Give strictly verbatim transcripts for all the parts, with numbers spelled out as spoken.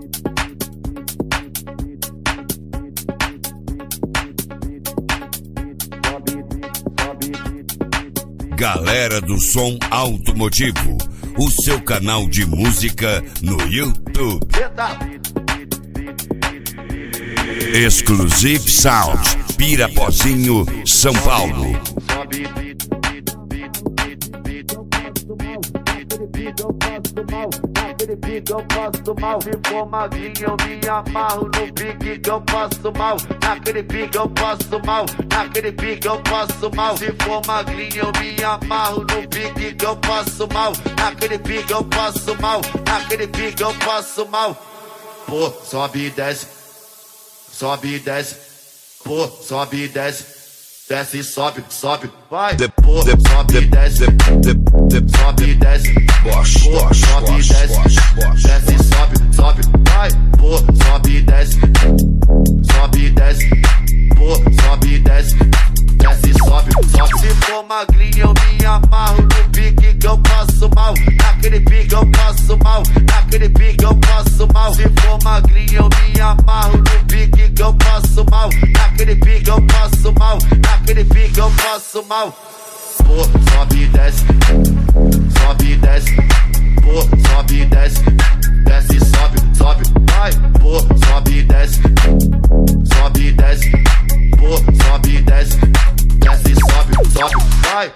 Galera do Som Automotivo, o seu canal de música no YouTube. Exclusive Sound, Pirapozinho, São Paulo. Naquele pique eu passo mal, se for magrinho eu me amarro no pique que eu passo mal. Naquele pique eu passo mal, naquele pique eu passo mal, se for magrinho eu me amarro no pique que eu passo mal. Naquele pique eu passo mal, naquele pique eu passo mal. Pô, sobe e desce, sobe e desce, pô, sobe e desce. Desce e sobe, sobe, vai, pô, sobe e desce, sobe e desce, pô, sobe e desce, desce e sobe, sobe, vai, pô, sobe e desce, sobe e desce, pô, sobe e desce, desce e sobe, sobe. Se for magrinho eu me amarro no pique que eu passo mal, naquele pique eu passo mal, naquele pique eu passo mal. Se for magrinho eu me amarro no pique que eu passo mal, naquele pique eu passo mal, naquele pique eu passo mal. Pô, sobe e desce, sobe e desce, pô, sobe e desce, desce e sobe, sobe, vai, pô, sobe e desce, sobe e desce, pô, sobe e desce, desce e sobe, sobe, vai.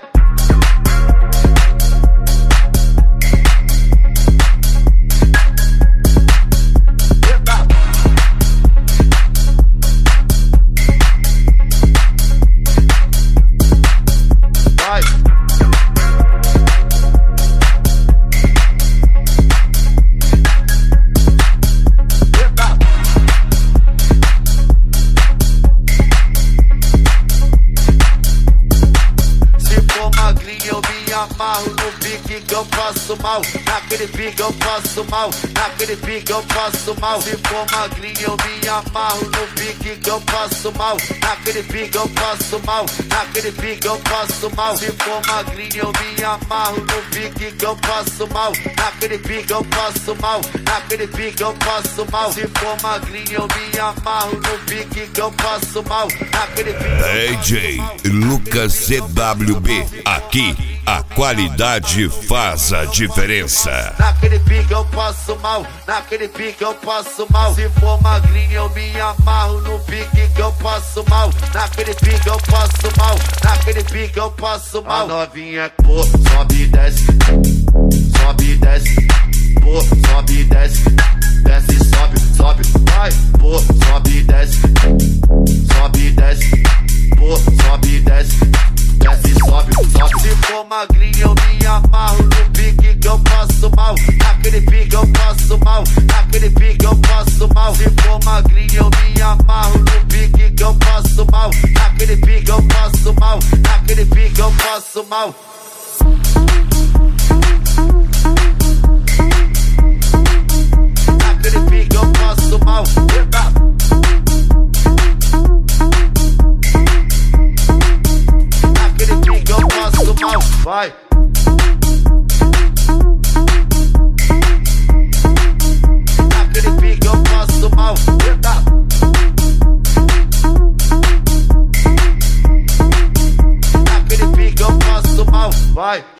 Amarro no pique que eu passo mal, naquele pique eu passo mal, naquele pique eu passo mal. Se for magrinho eu me amarro no pique que eu passo mal, naquele pique eu passo mal, naquele pique eu passo mal. Se for magrinho eu me amarro no pique que eu passo mal, naquele pique eu passo mal, naquele pique eu passo mal. Se for magrinho eu me amarro no pique que eu passo mal, naquele pique. D J Lucas C W B, aqui a qualidade faz a diferença. Naquele pique eu passo mal, naquele pique eu passo mal. Se for magrinho eu me amarro no pique que eu passo mal, naquele pique eu passo mal, naquele pique eu passo mal. A novinha, pô, sobe e desce, sobe e desce, pô, sobe e desce, desce e sobe, sobe, vai, pô, sobe e desce, sobe e desce, pô, sobe e desce, desce e sobe, sobe. Se for magrinho eu me amarro no pique que eu passo mal, naquele pique eu passo mal, naquele pique eu passo mal. Se for magrinho eu me amarro no pique que eu passo mal, naquele pique eu passo mal, naquele pique eu passo mal.